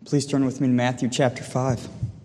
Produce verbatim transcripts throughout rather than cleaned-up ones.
Please turn with me to Matthew chapter five.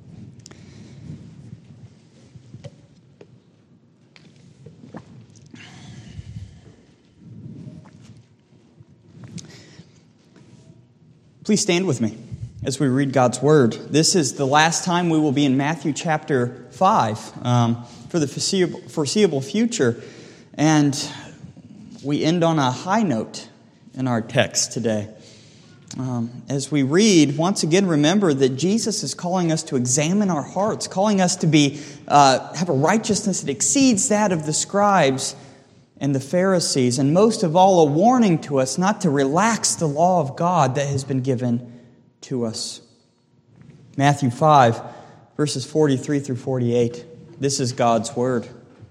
Please stand with me as we read God's Word. This is the last time we will be in Matthew chapter five um, for the foreseeable, foreseeable future. And we end on a high note in our text today. Um, as we read, once again, remember that Jesus is calling us to examine our hearts, calling us to be uh, have a righteousness that exceeds that of the scribes and the Pharisees, and most of all, a warning to us not to relax the law of God that has been given to us. Matthew five, verses forty-three through forty-eight. This is God's Word.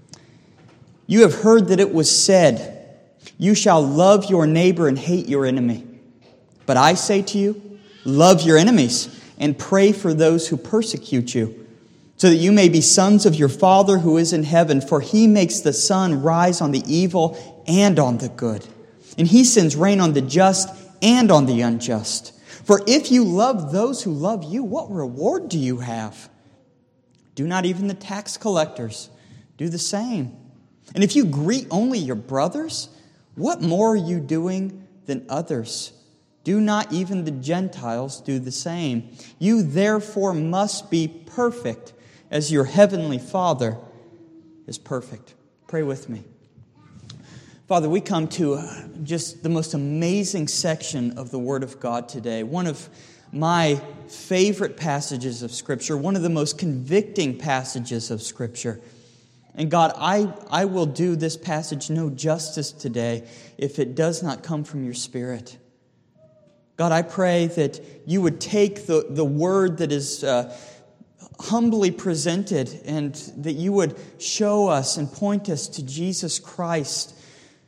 You have heard that it was said, "You shall love your neighbor and hate your enemy." But I say to you, love your enemies and pray for those who persecute you, so that you may be sons of your Father who is in heaven, for He makes the sun rise on the evil and on the good, and He sends rain on the just and on the unjust. For if you love those who love you, what reward do you have? Do not even the tax collectors do the same? And if you greet only your brothers, what more are you doing than others? Do not even the Gentiles do the same? You therefore must be perfect as your heavenly Father is perfect. Pray with me. Father, we come to just the most amazing section of the Word of God today. One of my favorite passages of Scripture, one of the most convicting passages of Scripture. And God, I, I will do this passage no justice today if it does not come from your Spirit. God, I pray that you would take the, the word that is uh, humbly presented and that you would show us and point us to Jesus Christ.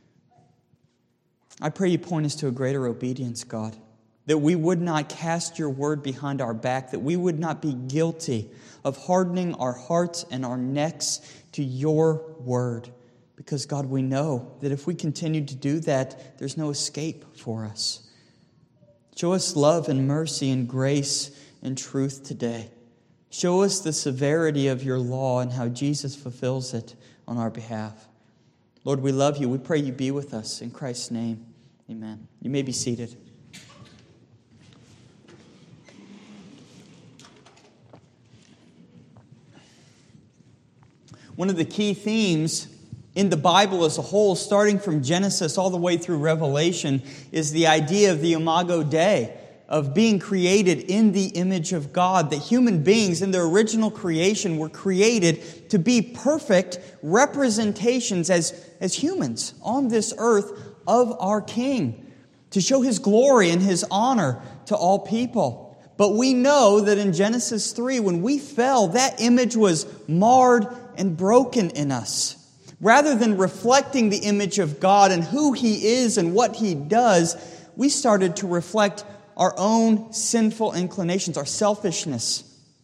I pray you point us to a greater obedience, God, that we would not cast your word behind our back, that we would not be guilty of hardening our hearts and our necks to your word. Because, God, we know that if we continue to do that, there's no escape for us. Show us love and mercy and grace and truth today. Show us the severity of your law and how Jesus fulfills it on our behalf. Lord, we love you. We pray you be with us. In Christ's name, amen. You may be seated. One of the key themes in the Bible as a whole, starting from Genesis all the way through Revelation, is the idea of the Imago Dei, of being created in the image of God. That human beings in their original creation were created to be perfect representations as, as humans on this earth of our King, to show His glory and His honor to all people. But we know that in Genesis three, when we fell, that image was marred and broken in us. Rather than reflecting the image of God and who He is and what He does, we started to reflect our own sinful inclinations, our selfishness.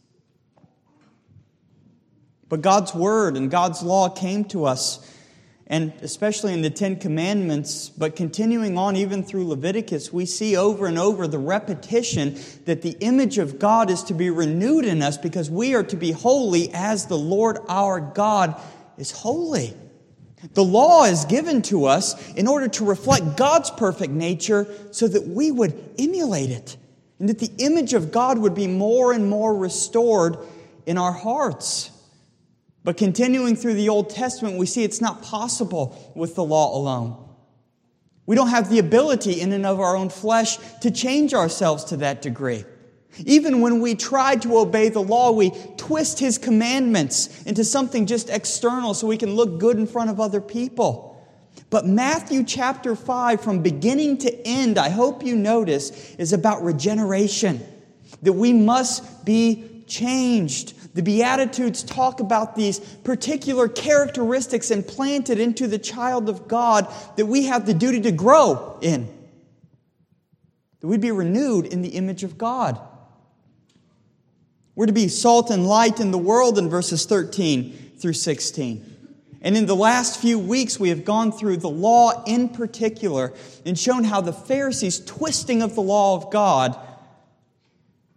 But God's Word and God's law came to us, and especially in the Ten Commandments, but continuing on even through Leviticus, we see over and over the repetition that the image of God is to be renewed in us because we are to be holy as the Lord our God is holy. The law is given to us in order to reflect God's perfect nature so that we would emulate it and that the image of God would be more and more restored in our hearts. But continuing through the Old Testament, we see it's not possible with the law alone. We don't have the ability in and of our own flesh to change ourselves to that degree. Even when we try to obey the law, we twist His commandments into something just external so we can look good in front of other people. But Matthew chapter five, from beginning to end, I hope you notice, is about regeneration. That we must be changed. The Beatitudes talk about these particular characteristics implanted into the child of God that we have the duty to grow in. That we'd be renewed in the image of God. We're to be salt and light in the world in verses thirteen through sixteen. And in the last few weeks, we have gone through the law in particular and shown how the Pharisees' twisting of the law of God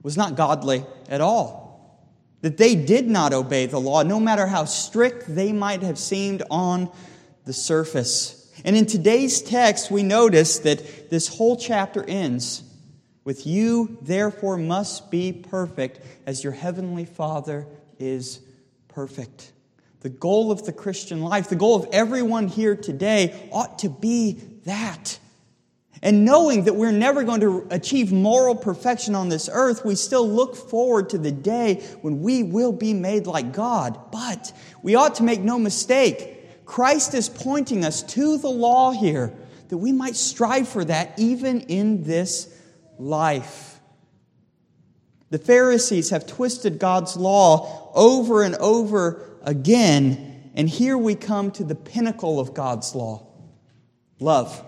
was not godly at all. That they did not obey the law, no matter how strict they might have seemed on the surface. And in today's text, we notice that this whole chapter ends with, "You therefore must be perfect as your heavenly Father is perfect." The goal of the Christian life, the goal of everyone here today, ought to be that. And knowing that we're never going to achieve moral perfection on this earth, we still look forward to the day when we will be made like God. But we ought to make no mistake, Christ is pointing us to the law here, that we might strive for that even in this life. The Pharisees have twisted God's law over and over again, and here we come to the pinnacle of God's law: love.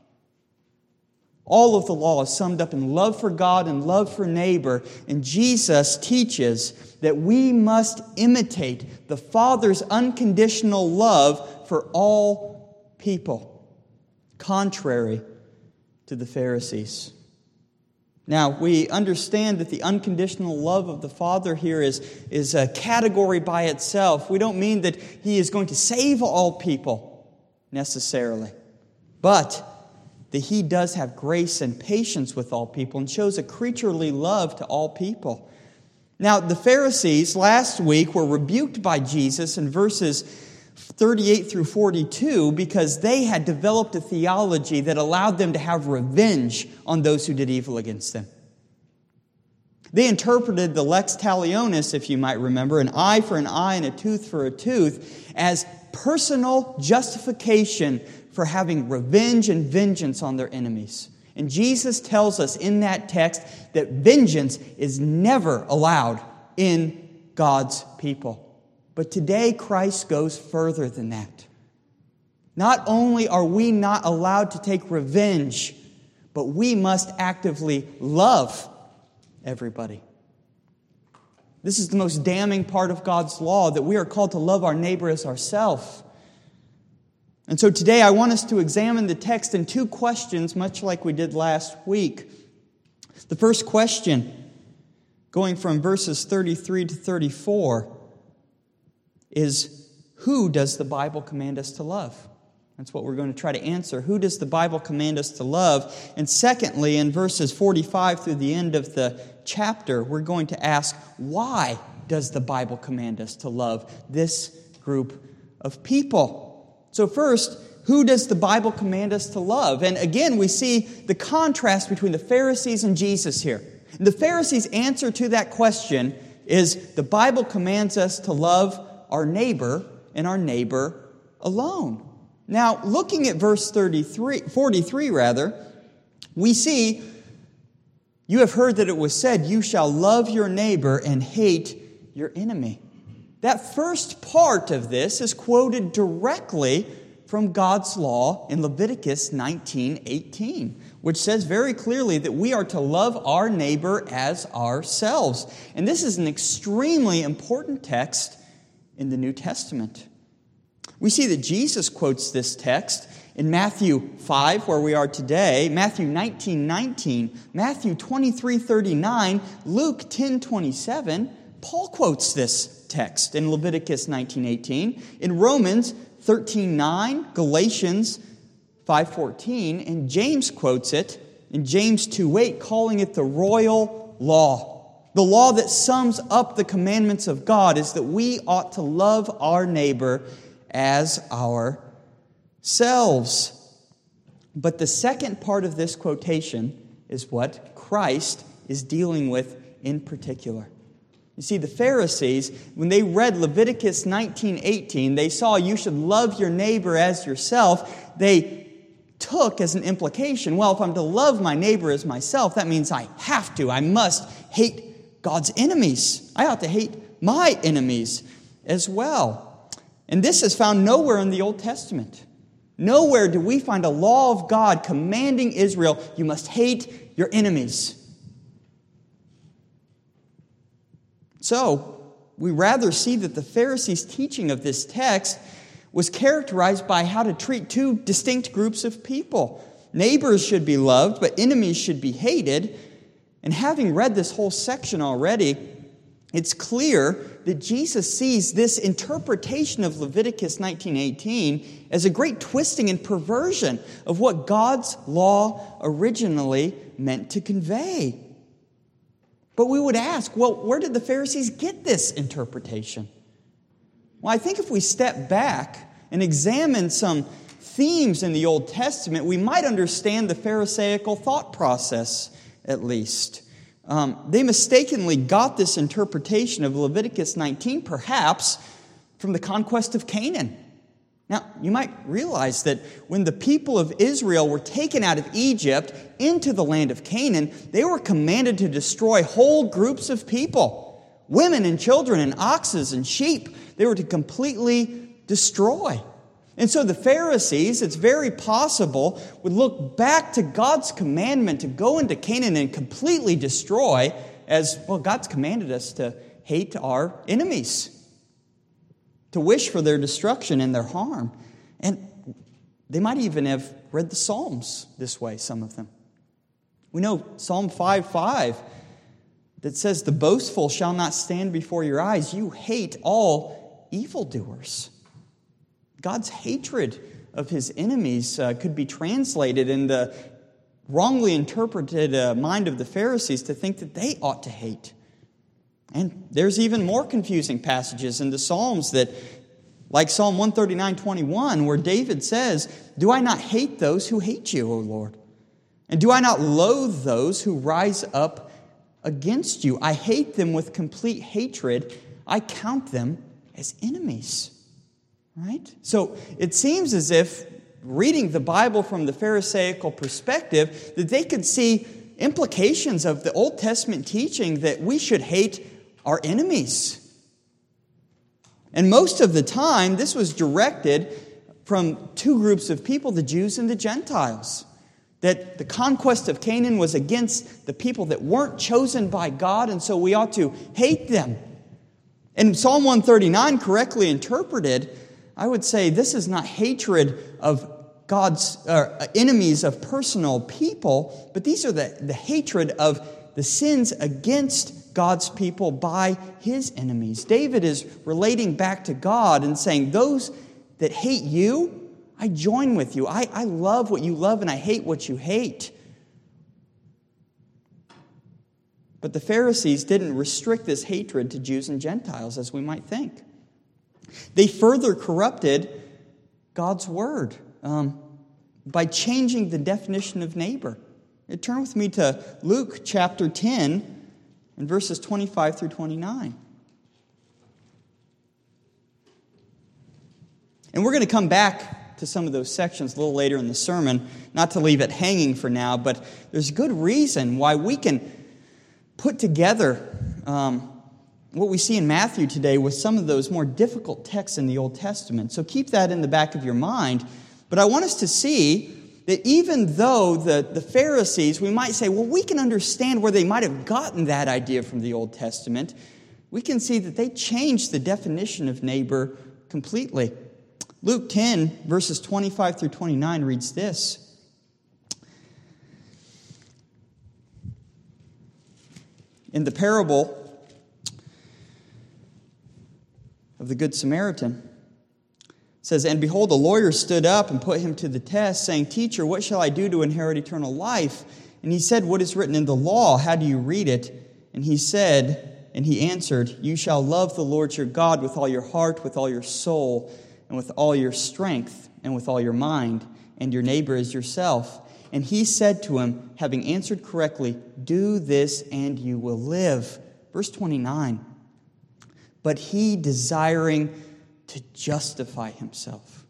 All of the law is summed up in love for God and love for neighbor, and Jesus teaches that we must imitate the Father's unconditional love for all people, contrary to the Pharisees. Now, we understand that the unconditional love of the Father here is, is a category by itself. We don't mean that He is going to save all people necessarily, but that He does have grace and patience with all people and shows a creaturely love to all people. Now, the Pharisees last week were rebuked by Jesus in verses thirty-eight through forty-two because they had developed a theology that allowed them to have revenge on those who did evil against them. They interpreted the lex talionis, if you might remember, an eye for an eye and a tooth for a tooth, as personal justification for having revenge and vengeance on their enemies. And Jesus tells us in that text that vengeance is never allowed in God's people. But today Christ goes further than that. Not only are we not allowed to take revenge, but we must actively love everybody. This is the most damning part of God's law, that we are called to love our neighbor as ourselves. And so today I want us to examine the text in two questions, much like we did last week. The first question, going from verses thirty-three to thirty-four, is, who does the Bible command us to love? That's what we're going to try to answer. Who does the Bible command us to love? And secondly, in verses forty-five through the end of the chapter, we're going to ask, why does the Bible command us to love this group of people? So first, who does the Bible command us to love? And again, we see the contrast between the Pharisees and Jesus here. And the Pharisees' answer to that question is, the Bible commands us to love our neighbor and our neighbor alone. Now, looking at verse thirty-three, forty-three rather, we see, you have heard that it was said, you shall love your neighbor and hate your enemy. That first part of this is quoted directly from God's law in Leviticus nineteen eighteen, which says very clearly that we are to love our neighbor as ourselves. And this is an extremely important text in the New Testament. We see that Jesus quotes this text in Matthew five, where we are today, Matthew nineteen nineteen, Matthew twenty-three thirty-nine, Luke ten twenty-seven. Paul quotes this text in Leviticus nineteen eighteen, in Romans thirteen nine, Galatians five fourteen, and James quotes it in James two eight, calling it the royal law. The law that sums up the commandments of God is that we ought to love our neighbor as ourselves. But the second part of this quotation is what Christ is dealing with in particular. You see, the Pharisees, when they read Leviticus nineteen eighteen, they saw you should love your neighbor as yourself. They took as an implication, well, if I'm to love my neighbor as myself, that means I have to, I must hate God's enemies. I ought to hate my enemies as well. And this is found nowhere in the Old Testament. Nowhere do we find a law of God commanding Israel, you must hate your enemies. So, we rather see that the Pharisees' teaching of this text was characterized by how to treat two distinct groups of people. Neighbors should be loved, but enemies should be hated. And having read this whole section already, it's clear that Jesus sees this interpretation of Leviticus nineteen eighteen as a great twisting and perversion of what God's law originally meant to convey. But we would ask, well, where did the Pharisees get this interpretation? Well, I think if we step back and examine some themes in the Old Testament, we might understand the Pharisaical thought process, at least. Um, they mistakenly got this interpretation of Leviticus nineteen, perhaps, from the conquest of Canaan. Now, you might realize that when the people of Israel were taken out of Egypt into the land of Canaan, they were commanded to destroy whole groups of people, women and children and oxes and sheep. They were to completely destroy. And so the Pharisees, it's very possible, would look back to God's commandment to go into Canaan and completely destroy as, well, God's commanded us to hate our enemies, to wish for their destruction and their harm. And they might even have read the Psalms this way, some of them. We know Psalm five five that says, "The boastful shall not stand before your eyes. You hate all evildoers." God's hatred of His enemies uh, could be translated in the wrongly interpreted uh, mind of the Pharisees to think that they ought to hate. And there's even more confusing passages in the Psalms that, like Psalm one thirty-nine twenty-one, where David says, "Do I not hate those who hate you, O Lord? And do I not loathe those who rise up against you? I hate them with complete hatred. I count them as enemies." Right? So it seems as if, reading the Bible from the Pharisaical perspective, that they could see implications of the Old Testament teaching that we should hate our enemies. And most of the time, this was directed from two groups of people, the Jews and the Gentiles. That the conquest of Canaan was against the people that weren't chosen by God, and so we ought to hate them. And Psalm one thirty-nine, correctly interpreted, I would say this is not hatred of God's uh, enemies of personal people, but these are the, the hatred of the sins against God's people by His enemies. David is relating back to God and saying, those that hate you, I join with you. I, I love what you love and I hate what you hate. But the Pharisees didn't restrict this hatred to Jews and Gentiles, as we might think. They further corrupted God's word um, by changing the definition of neighbor. Turn with me to Luke chapter ten and verses twenty-five through twenty-nine. And we're going to come back to some of those sections a little later in the sermon, not to leave it hanging for now, but there's good reason why we can put together um, what we see in Matthew today with some of those more difficult texts in the Old Testament. So keep that in the back of your mind. But I want us to see that even though the, the Pharisees, we might say, well, we can understand where they might have gotten that idea from the Old Testament, we can see that they changed the definition of neighbor completely. Luke ten, verses twenty-five through twenty-nine reads this. In the parable of the Good Samaritan, it says, "And behold, a lawyer stood up and put him to the test, saying, 'Teacher, what shall I do to inherit eternal life?' And he said, 'What is written in the law? How do you read it?' And he said, and he answered, 'You shall love the Lord your God with all your heart, with all your soul, and with all your strength, and with all your mind, and your neighbor as yourself.' And he said to him, having answered correctly, 'Do this and you will live.'" Verse twenty-nine. "But he, desiring to justify himself,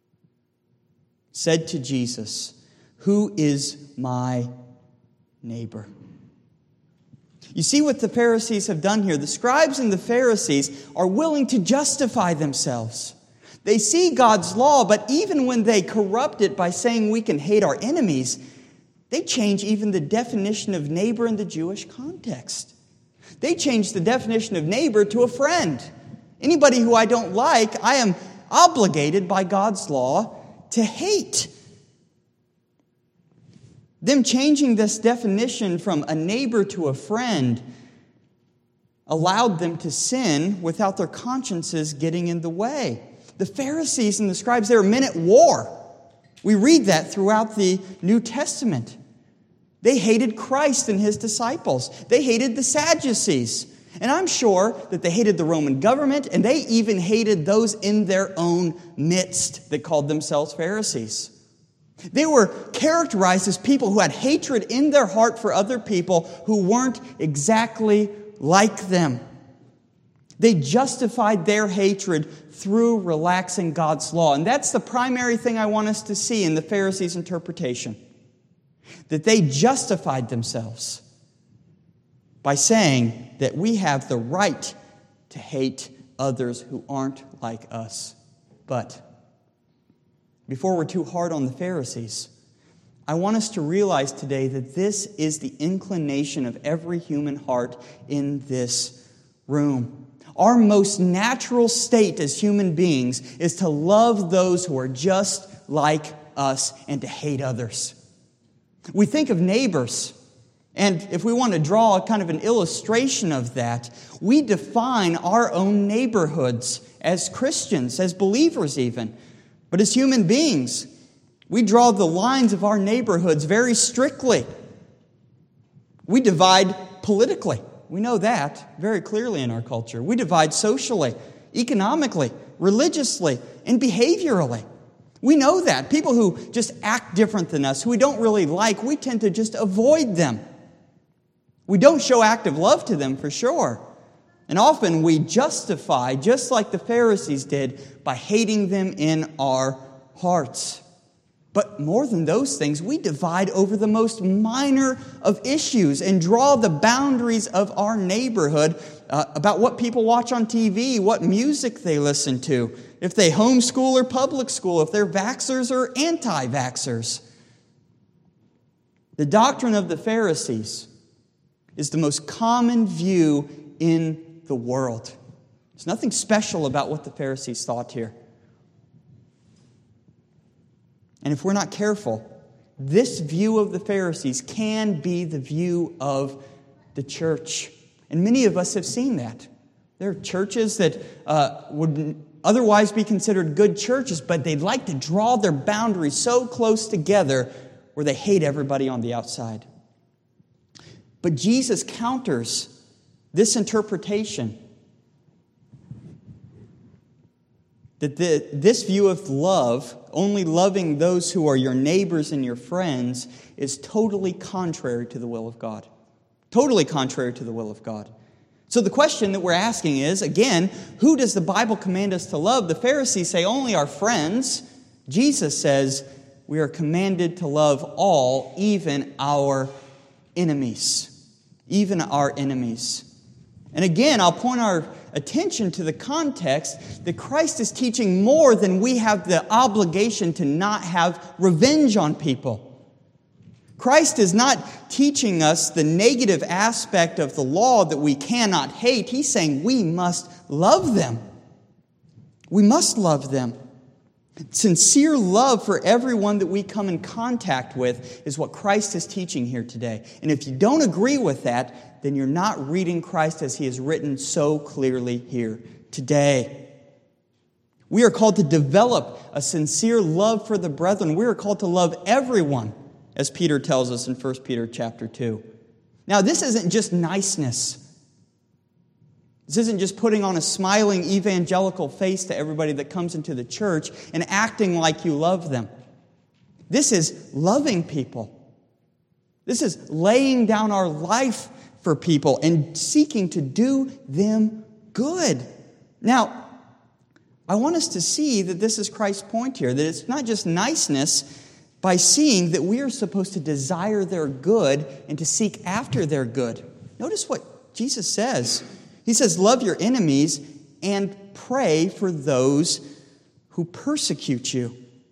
said to Jesus, 'Who is my neighbor?'" You see what the Pharisees have done here. The scribes and the Pharisees are willing to justify themselves. They see God's law, but even when they corrupt it by saying we can hate our enemies, they change even the definition of neighbor in the Jewish context. They change the definition of neighbor to a friend. Anybody who I don't like, I am obligated by God's law to hate. Them changing this definition from a neighbor to a friend allowed them to sin without their consciences getting in the way. The Pharisees and the scribes, they were men at war. We read that throughout the New Testament. They hated Christ and his disciples. They hated the Sadducees. And I'm sure that they hated the Roman government, and they even hated those in their own midst that called themselves Pharisees. They were characterized as people who had hatred in their heart for other people who weren't exactly like them. They justified their hatred through relaxing God's law. And that's the primary thing I want us to see in the Pharisees' interpretation. That they justified themselves by saying that we have the right to hate others who aren't like us. But before we're too hard on the Pharisees, I want us to realize today that this is the inclination of every human heart in this room. Our most natural state as human beings is to love those who are just like us and to hate others. We think of neighbors, and if we want to draw kind of an illustration of that, we define our own neighborhoods as Christians, as believers even. But as human beings, we draw the lines of our neighborhoods very strictly. We divide politically. We know that very clearly in our culture. We divide socially, economically, religiously, and behaviorally. We know that. People who just act different than us, who we don't really like, we tend to just avoid them. We don't show active love to them for sure. And often we justify, just like the Pharisees did, by hating them in our hearts. But more than those things, we divide over the most minor of issues and draw the boundaries of our neighborhood uh, about what people watch on T V, what music they listen to, if they homeschool or public school, if they're vaxxers or anti-vaxxers. The doctrine of the Pharisees is the most common view in the world. There's nothing special about what the Pharisees thought here. And if we're not careful, this view of the Pharisees can be the view of the church. And many of us have seen that. There are churches that uh, would otherwise be considered good churches, but they'd like to draw their boundaries so close together where they hate everybody on the outside. But Jesus counters this interpretation that the, this view of love, only loving those who are your neighbors and your friends, is totally contrary to the will of God. Totally contrary to the will of God. So the question that we're asking is, again, who does the Bible command us to love? The Pharisees say only our friends. Jesus says we are commanded to love all, even our enemies. Even our enemies. And again, I'll point our attention to the context that Christ is teaching more than we have the obligation to not have revenge on people. Christ is not teaching us the negative aspect of the law that we cannot hate. He's saying we must love them. We must love them. Sincere love for everyone that we come in contact with is what Christ is teaching here today. And if you don't agree with that, then you're not reading Christ as He is written so clearly here today. We are called to develop a sincere love for the brethren. We are called to love everyone, as Peter tells us in First Peter chapter two. Now, this isn't just niceness. This isn't just putting on a smiling evangelical face to everybody that comes into the church and acting like you love them. This is loving people. This is laying down our life for people and seeking to do them good. Now, I want us to see that this is Christ's point here, that it's not just niceness by seeing that we are supposed to desire their good and to seek after their good. Notice what Jesus says. He says, love your enemies and pray for those who persecute you.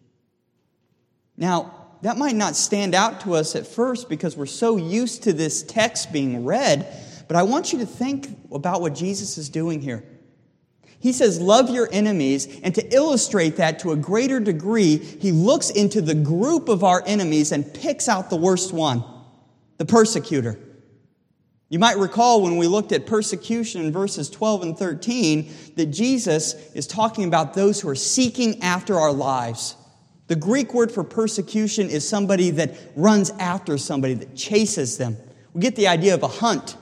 Now, that might not stand out to us at first because we're so used to this text being read, but I want you to think about what Jesus is doing here. He says, love your enemies, and to illustrate that to a greater degree, he looks into the group of our enemies and picks out the worst one, the persecutor. You might recall when we looked at persecution in verses twelve and thirteen that Jesus is talking about those who are seeking after our lives. The Greek word for persecution is somebody that runs after somebody, that chases them. We get the idea of a hunt.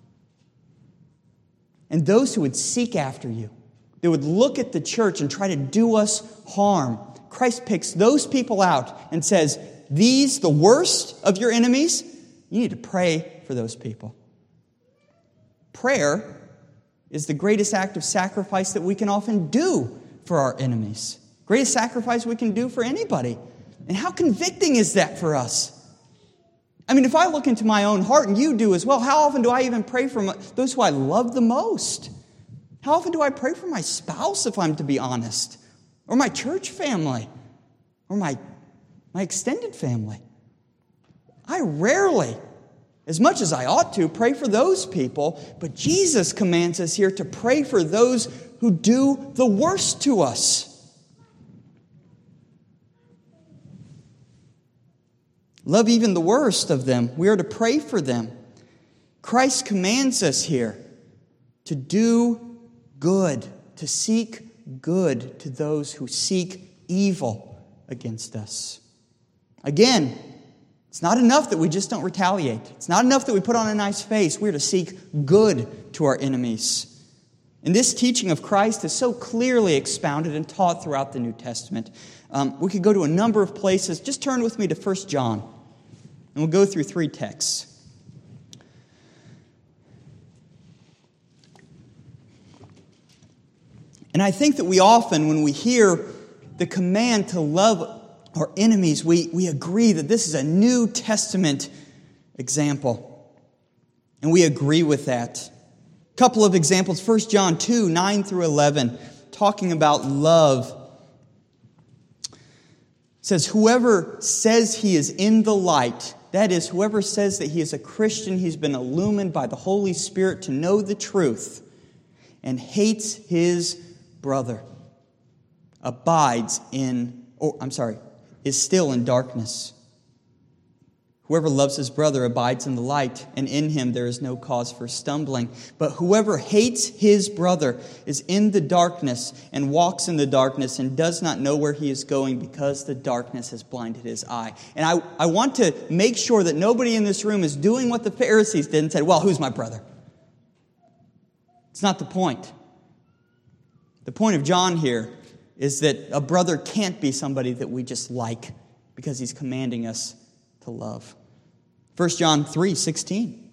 And those who would seek after you, they would look at the church and try to do us harm. Christ picks those people out and says, these, the worst of your enemies, you need to pray for those people. Prayer is the greatest act of sacrifice that we can often do for our enemies. Greatest sacrifice we can do for anybody. And how convicting is that for us? I mean, if I look into my own heart, and you do as well, how often do I even pray for my, those who I love the most? How often do I pray for my spouse, if I'm to be honest? Or my church family? Or my, my extended family? I rarely, as much as I ought to, pray for those people, but Jesus commands us here to pray for those who do the worst to us. Love even the worst of them. We are to pray for them. Christ commands us here to do good, to seek good to those who seek evil against us. Again, it's not enough that we just don't retaliate. It's not enough that we put on a nice face. We're to seek good to our enemies. And this teaching of Christ is so clearly expounded and taught throughout the New Testament. Um, we could go to a number of places. Just turn with me to First John, and we'll go through three texts. And I think that we often, when we hear the command to love our enemies, we, we agree that this is a New Testament example. And we agree with that. A couple of examples. First John two, nine through eleven, talking about love. It says, whoever says he is in the light, that is, whoever says that he is a Christian, he's been illumined by the Holy Spirit to know the truth, and hates his brother, abides in, oh, I'm sorry, is still in darkness. Whoever loves his brother abides in the light, and in him there is no cause for stumbling. But whoever hates his brother is in the darkness and walks in the darkness and does not know where he is going because the darkness has blinded his eye. And I, I want to make sure that nobody in this room is doing what the Pharisees did and said, well, who's my brother? It's not the point. The point of John here is that a brother can't be somebody that we just like because he's commanding us to love. First John three sixteen.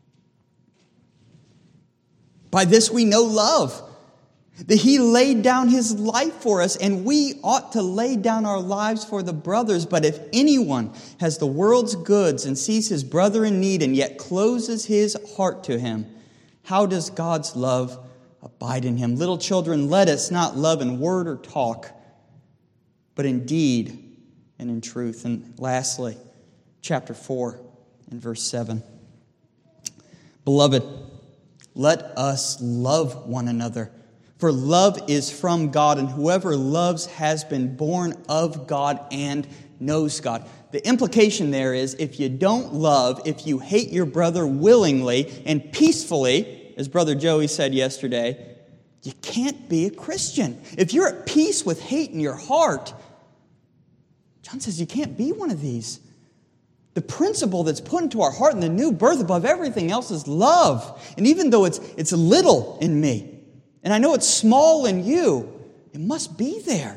By this we know love, that he laid down his life for us, and we ought to lay down our lives for the brothers. But if anyone has the world's goods and sees his brother in need and yet closes his heart to him, how does God's love abide in him? Little children, let us not love in word or talk, but in deed and in truth. And lastly, chapter four and verse seven. Beloved, let us love one another, for love is from God, and whoever loves has been born of God and knows God. The implication there is if you don't love, if you hate your brother willingly and peacefully, as Brother Joey said yesterday, you can't be a Christian. If you're at peace with hate in your heart, John says you can't be one of these. The principle that's put into our heart in the new birth above everything else is love. And even though it's, it's little in me, and I know it's small in you, it must be there.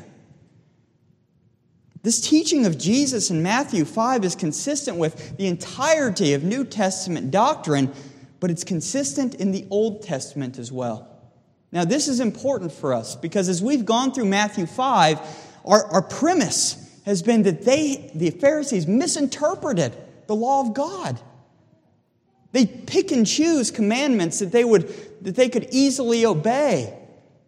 This teaching of Jesus in Matthew five is consistent with the entirety of New Testament doctrine, but it's consistent in the Old Testament as well. Now, this is important for us because as we've gone through Matthew five, our, our premise has been that they, the Pharisees, misinterpreted the law of God. They pick and choose commandments that they would that they could easily obey.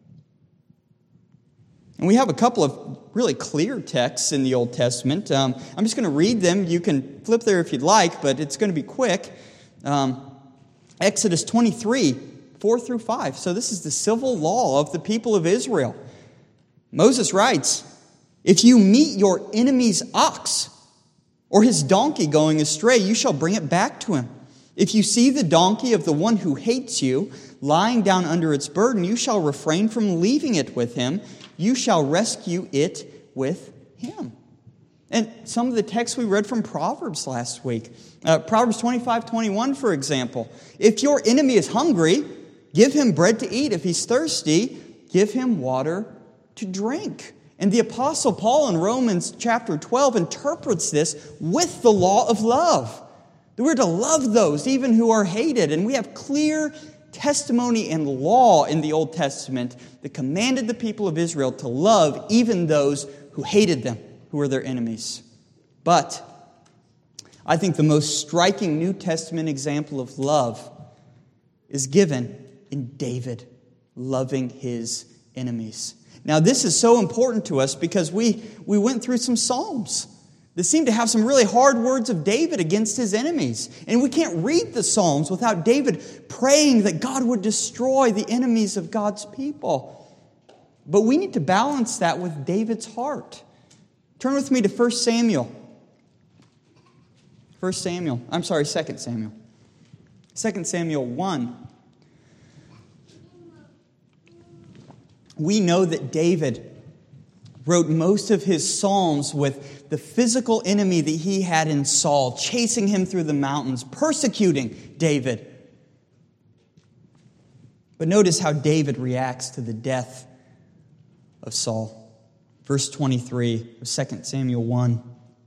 And we have a couple of really clear texts in the Old Testament. Um, I'm just going to read them. You can flip there if you'd like, but it's going to be quick. Um, Exodus twenty-three, four through five. So this is the civil law of the people of Israel. Moses writes, "If you meet your enemy's ox or his donkey going astray, you shall bring it back to him. If you see the donkey of the one who hates you lying down under its burden, you shall refrain from leaving it with him. You shall rescue it with him." And some of the texts we read from Proverbs last week. Uh, Proverbs twenty-five twenty-one, for example. "If your enemy is hungry, give him bread to eat. If he's thirsty, give him water to drink." And the Apostle Paul in Romans chapter twelve interprets this with the law of love. That we're to love those even who are hated. And we have clear testimony and law in the Old Testament that commanded the people of Israel to love even those who hated them, who were their enemies. But I think the most striking New Testament example of love is given in David loving his enemies. Now, this is so important to us because we, we went through some Psalms that seem to have some really hard words of David against his enemies. And we can't read the Psalms without David praying that God would destroy the enemies of God's people. But we need to balance that with David's heart. Turn with me to First Samuel. First Samuel. I'm sorry, Second Samuel. Second Samuel one. We know that David wrote most of his Psalms with the physical enemy that he had in Saul, chasing him through the mountains, persecuting David. But notice how David reacts to the death of Saul. Verse twenty-three of Second Samuel one.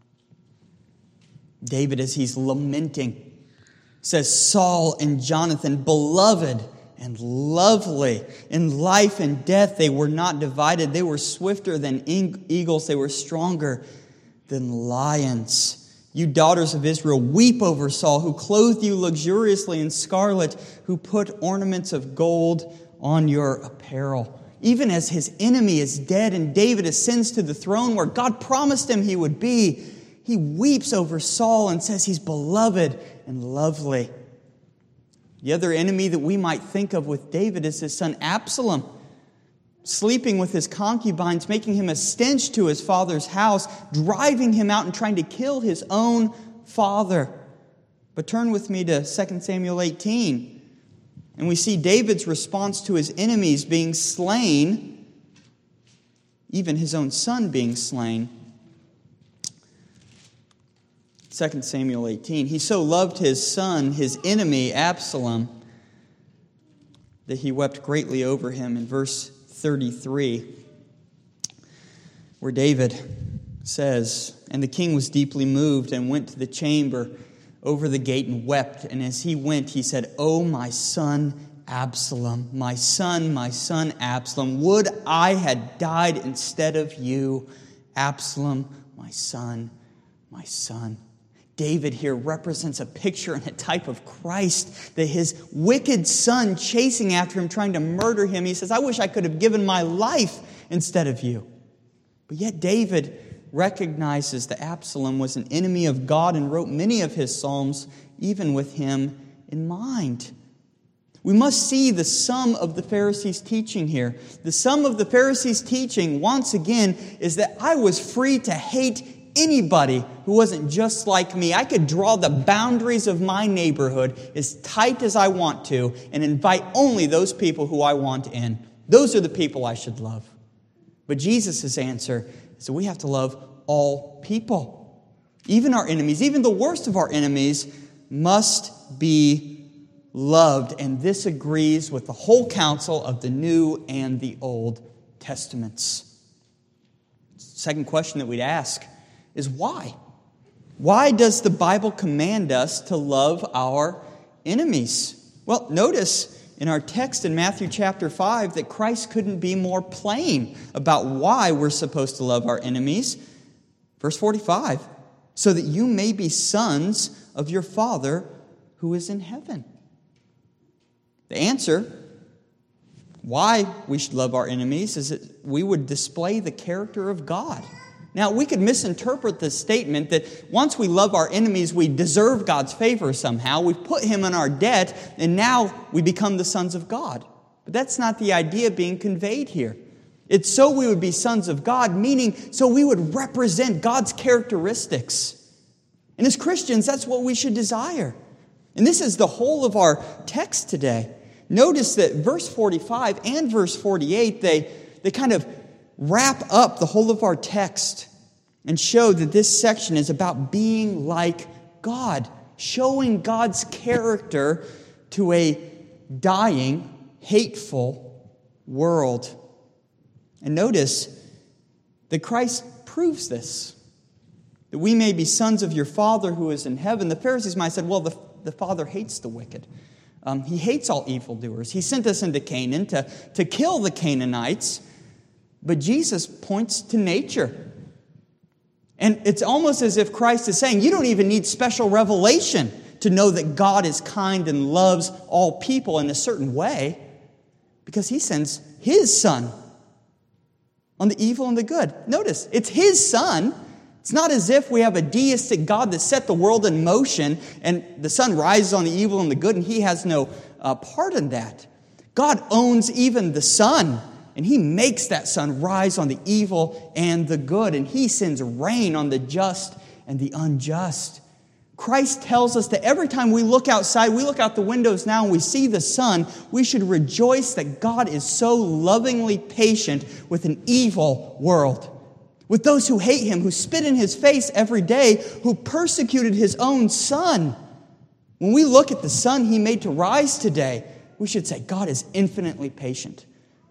David, as he's lamenting, says, "Saul and Jonathan, beloved and lovely. In life and death they were not divided. They were swifter than eagles. They were stronger than lions. You daughters of Israel, weep over Saul, who clothed you luxuriously in scarlet, who put ornaments of gold on your apparel." Even as his enemy is dead and David ascends to the throne where God promised him he would be, he weeps over Saul and says he's beloved and lovely. The other enemy that we might think of with David is his son Absalom, sleeping with his concubines, making him a stench to his father's house, driving him out and trying to kill his own father. But turn with me to Second Samuel eighteen. And we see David's response to his enemies being slain, even his own son being slain. Second Samuel eighteen. He so loved his son, his enemy, Absalom, that he wept greatly over him in verse thirty-three, where David says, "And the king was deeply moved and went to the chamber over the gate and wept. And as he went, he said, 'Oh, my son Absalom, my son, my son Absalom, would I had died instead of you. Absalom, my son, my son.'" David here represents a picture and a type of Christ, that his wicked son chasing after him, trying to murder him. He says, "I wish I could have given my life instead of you." But yet David recognizes that Absalom was an enemy of God and wrote many of his psalms even with him in mind. We must see the sum of the Pharisees' teaching here. The sum of the Pharisees' teaching, once again, is that I was free to hate anybody who wasn't just like me. I could draw the boundaries of my neighborhood as tight as I want to and invite only those people who I want in. Those are the people I should love. But Jesus' answer is that we have to love all people. Even our enemies, even the worst of our enemies, must be loved. And this agrees with the whole counsel of the New and the Old Testaments. Second question that we'd ask is why? Why does the Bible command us to love our enemies? Well, notice in our text in Matthew chapter five that Christ couldn't be more plain about why we're supposed to love our enemies. Verse forty-five, "So that you may be sons of your Father who is in heaven." The answer why we should love our enemies is that we would display the character of God. Now, we could misinterpret this statement that once we love our enemies, we deserve God's favor somehow. We've put Him in our debt, and now we become the sons of God. But that's not the idea being conveyed here. It's so we would be sons of God, meaning so we would represent God's characteristics. And as Christians, that's what we should desire. And this is the whole of our text today. Notice that verse forty-five and verse forty-eight, they, they kind of wrap up the whole of our text and show that this section is about being like God, showing God's character to a dying, hateful world. And notice that Christ proves this, that we may be sons of your Father who is in heaven. The Pharisees might have said, well, the, the Father hates the wicked. Um, he hates all evildoers. He sent us into Canaan to, to kill the Canaanites. But Jesus points to nature. And it's almost as if Christ is saying, you don't even need special revelation to know that God is kind and loves all people in a certain way, because He sends His Son on the evil and the good. Notice, it's His Son. It's not as if we have a deistic God that set the world in motion and the sun rises on the evil and the good and He has no uh, part in that. God owns even the sun. And He makes that sun rise on the evil and the good. And He sends rain on the just and the unjust. Christ tells us that every time we look outside, we look out the windows now and we see the sun, we should rejoice that God is so lovingly patient with an evil world. With those who hate Him, who spit in His face every day, who persecuted His own Son. When we look at the sun He made to rise today, we should say, God is infinitely patient.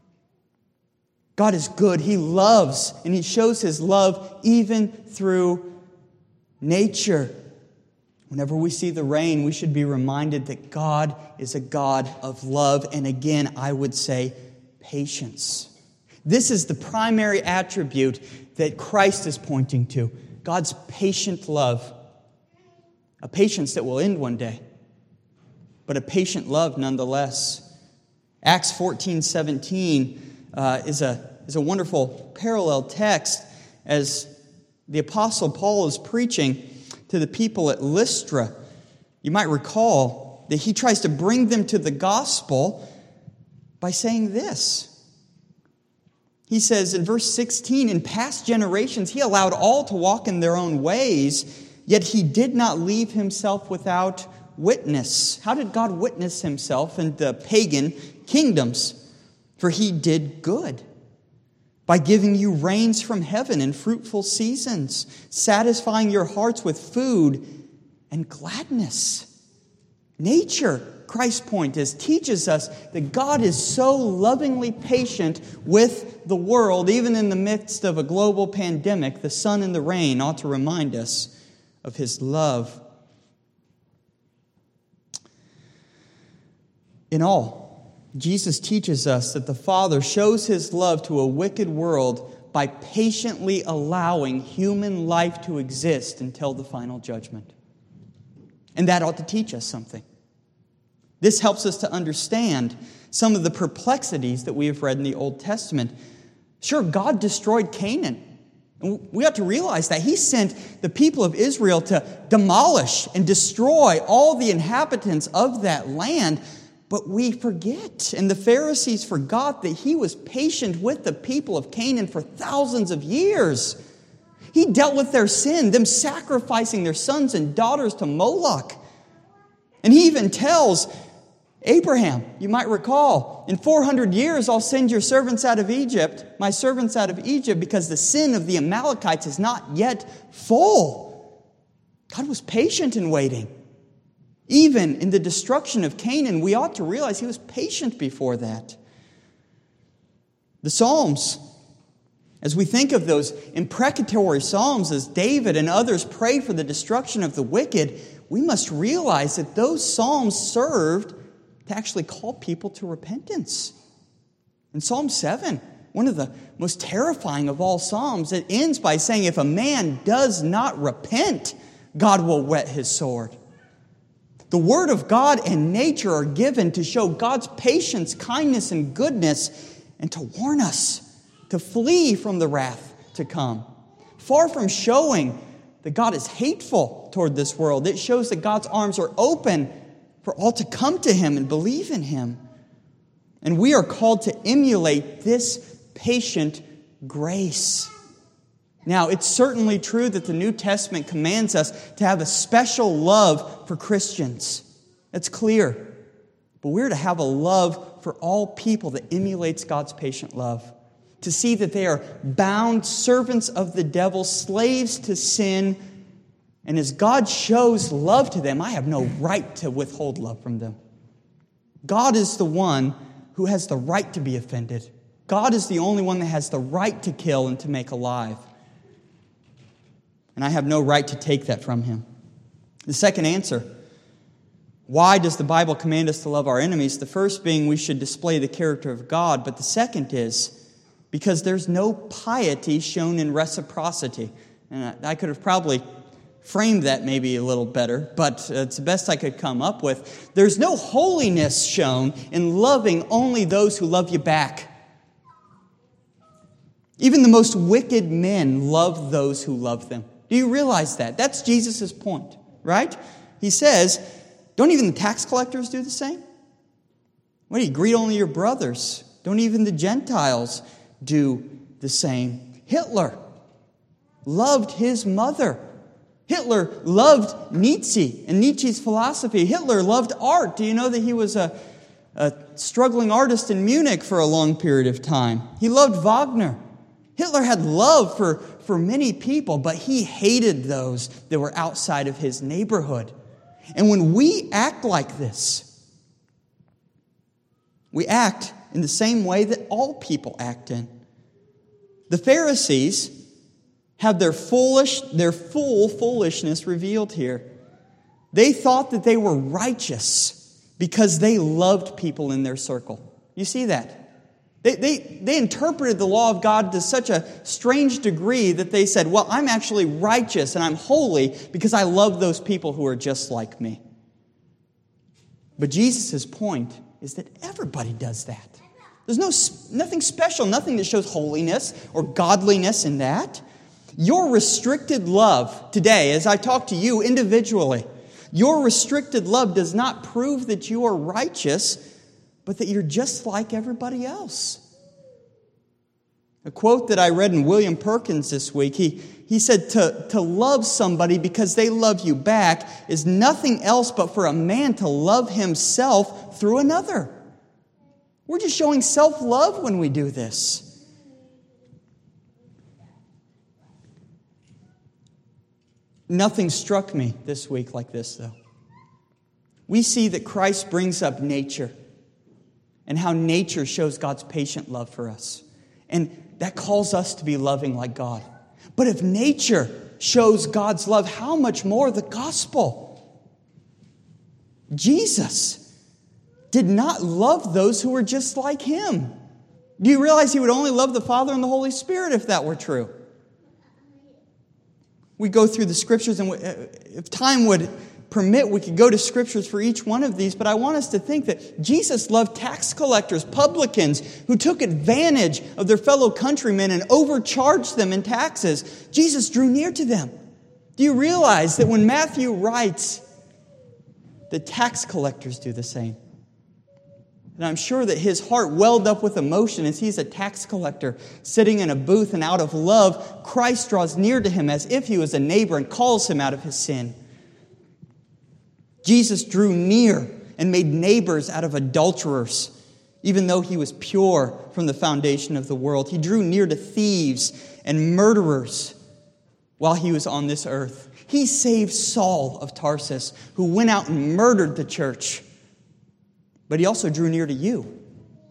God is good. He loves, and He shows His love even through nature. Whenever we see the rain, we should be reminded that God is a God of love. And again, I would say patience. This is the primary attribute that Christ is pointing to. God's patient love. A patience that will end one day, but a patient love nonetheless. Acts fourteen seventeen uh, is a is a wonderful parallel text as the Apostle Paul is preaching to the people at Lystra. You might recall that he tries to bring them to the gospel by saying this. He says in verse sixteen, in past generations He allowed all to walk in their own ways, yet He did not leave Himself without witness. How did God witness Himself in the pagan kingdoms? For He did good by giving you rains from heaven and fruitful seasons, satisfying your hearts with food and gladness. Nature, Christ's point is, teaches us that God is so lovingly patient with the world, even in the midst of a global pandemic. The sun and the rain ought to remind us of His love. In all, Jesus teaches us that the Father shows His love to a wicked world by patiently allowing human life to exist until the final judgment. And that ought to teach us something. This helps us to understand some of the perplexities that we have read in the Old Testament. Sure, God destroyed Canaan. And we have to realize that He sent the people of Israel to demolish and destroy all the inhabitants of that land. But we forget, and the Pharisees forgot, that He was patient with the people of Canaan for thousands of years. He dealt with their sin, them sacrificing their sons and daughters to Moloch. And He even tells Abraham, you might recall, in four hundred years I'll send your servants out of Egypt, my servants out of Egypt, because the sin of the Amalekites is not yet full. God was patient in waiting. Even in the destruction of Canaan, we ought to realize He was patient before that. The Psalms, as we think of those imprecatory Psalms as David and others pray for the destruction of the wicked, we must realize that those Psalms served to actually call people to repentance. In Psalm seven, one of the most terrifying of all Psalms, it ends by saying, if a man does not repent, God will whet his sword. The Word of God and nature are given to show God's patience, kindness, and goodness, and to warn us to flee from the wrath to come. Far from showing that God is hateful toward this world, it shows that God's arms are open for all to come to Him and believe in Him. And we are called to emulate this patient grace. Now, it's certainly true that the New Testament commands us to have a special love for Christians. That's clear. But we're to have a love for all people that emulates God's patient love. To see that they are bound servants of the devil, slaves to sin. And as God shows love to them, I have no right to withhold love from them. God is the one who has the right to be offended. God is the only one that has the right to kill and to make alive. And I have no right to take that from Him. The second answer, why does the Bible command us to love our enemies? The first being we should display the character of God, but the second is because there's no piety shown in reciprocity. And I could have probably framed that maybe a little better, but it's the best I could come up with. There's no holiness shown in loving only those who love you back. Even the most wicked men love those who love them. Do you realize that? That's Jesus' point, right? He says, don't even the tax collectors do the same? What do you greet only your brothers? Don't even the Gentiles do the same? Hitler loved his mother. Hitler loved Nietzsche and Nietzsche's philosophy. Hitler loved art. Do you know that he was a, a struggling artist in Munich for a long period of time? He loved Wagner. Hitler had love for, for many people, but he hated those that were outside of his neighborhood. And when we act like this, we act in the same way that all people act in. The Pharisees have their foolish, their full foolishness revealed here. They thought that they were righteous because they loved people in their circle. You see that? They, they, they interpreted the law of God to such a strange degree that they said, well, I'm actually righteous and I'm holy because I love those people who are just like me. But Jesus' point is that everybody does that. There's no nothing special, nothing that shows holiness or godliness in that. Your restricted love today, as I talk to you individually, your restricted love does not prove that you are righteous, but that you're just like everybody else. A quote that I read in William Perkins this week, he, he said, to, to love somebody because they love you back is nothing else but for a man to love himself through another. We're just showing self-love when we do this. Nothing struck me this week like this, though. We see that Christ brings up nature and how nature shows God's patient love for us. And that calls us to be loving like God. But if nature shows God's love, how much more the gospel? Jesus did not love those who were just like Him. Do you realize He would only love the Father and the Holy Spirit if that were true? We go through the Scriptures, and if time would permit, we could go to Scriptures for each one of these, but I want us to think that Jesus loved tax collectors, publicans, who took advantage of their fellow countrymen and overcharged them in taxes. Jesus drew near to them. Do you realize that when Matthew writes, the tax collectors do the same? And I'm sure that his heart welled up with emotion as he's a tax collector sitting in a booth, and out of love, Christ draws near to him as if he was a neighbor and calls him out of his sin. Jesus drew near and made neighbors out of adulterers, even though he was pure from the foundation of the world. He drew near to thieves and murderers while he was on this earth. He saved Saul of Tarsus, who went out and murdered the church. But he also drew near to you.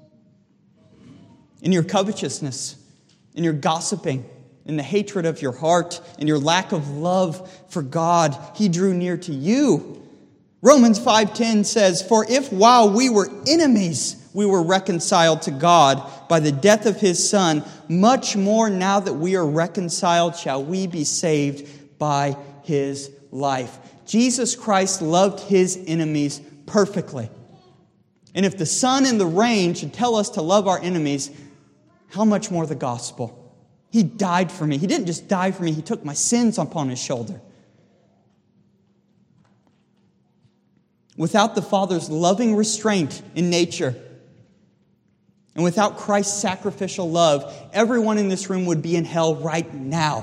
In your covetousness, in your gossiping, in the hatred of your heart, in your lack of love for God, He drew near to you. Romans five ten says, "For if while we were enemies, we were reconciled to God by the death of His Son, much more now that we are reconciled shall we be saved by His life." Jesus Christ loved His enemies perfectly. And if the sun and the rain should tell us to love our enemies, how much more the gospel? He died for me. He didn't just die for me. He took my sins upon his shoulder. Without the Father's loving restraint in nature, and without Christ's sacrificial love, everyone in this room would be in hell right now.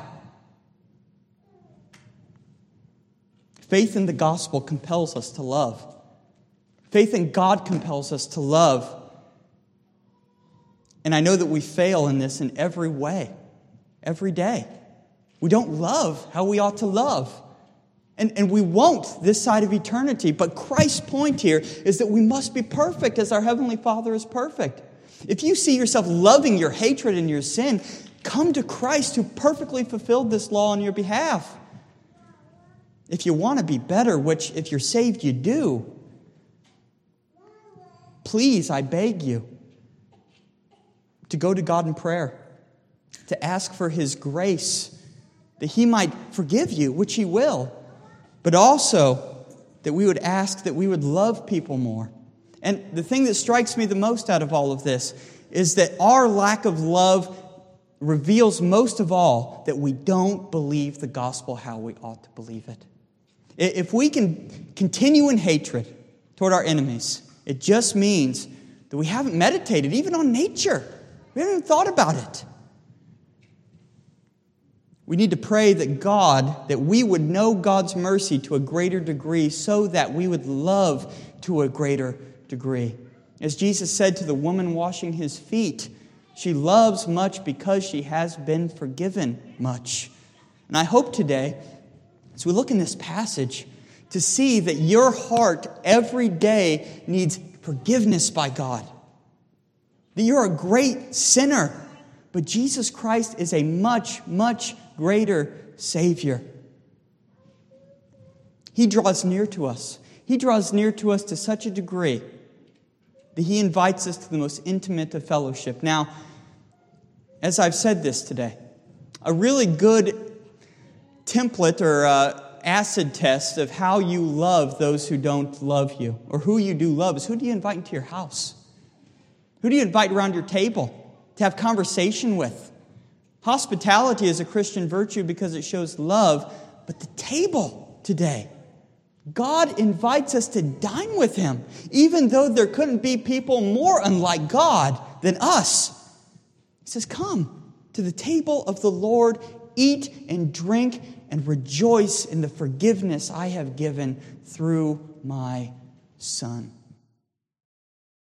Faith in the gospel compels us to love. Faith in God compels us to love. And I know that we fail in this in every way, every day. We don't love how we ought to love. And, and we won't this side of eternity. But Christ's point here is that we must be perfect as our Heavenly Father is perfect. If you see yourself loving your hatred and your sin, come to Christ who perfectly fulfilled this law on your behalf. If you want to be better, which if you're saved you do, please, I beg you, to go to God in prayer, to ask for His grace, that He might forgive you, which He will, but also that we would ask that we would love people more. And the thing that strikes me the most out of all of this is that our lack of love reveals most of all that we don't believe the gospel how we ought to believe it. If we can continue in hatred toward our enemies, it just means that we haven't meditated even on nature. We haven't even thought about it. We need to pray that God, that we would know God's mercy to a greater degree so that we would love to a greater degree. As Jesus said to the woman washing His feet, she loves much because she has been forgiven much. And I hope today, as we look in this passage, to see that your heart every day needs forgiveness by God. That you're a great sinner, but Jesus Christ is a much, much greater Savior. He draws near to us. He draws near to us to such a degree that He invites us to the most intimate of fellowship. Now, as I've said this today, a really good template or uh, acid test of how you love those who don't love you, or who you do love, is who do you invite into your house? Who do you invite around your table to have conversation with? Hospitality is a Christian virtue because it shows love, but the table today, God invites us to dine with Him, even though there couldn't be people more unlike God than us. He says, come to the table of the Lord, eat and drink and rejoice in the forgiveness I have given through my Son.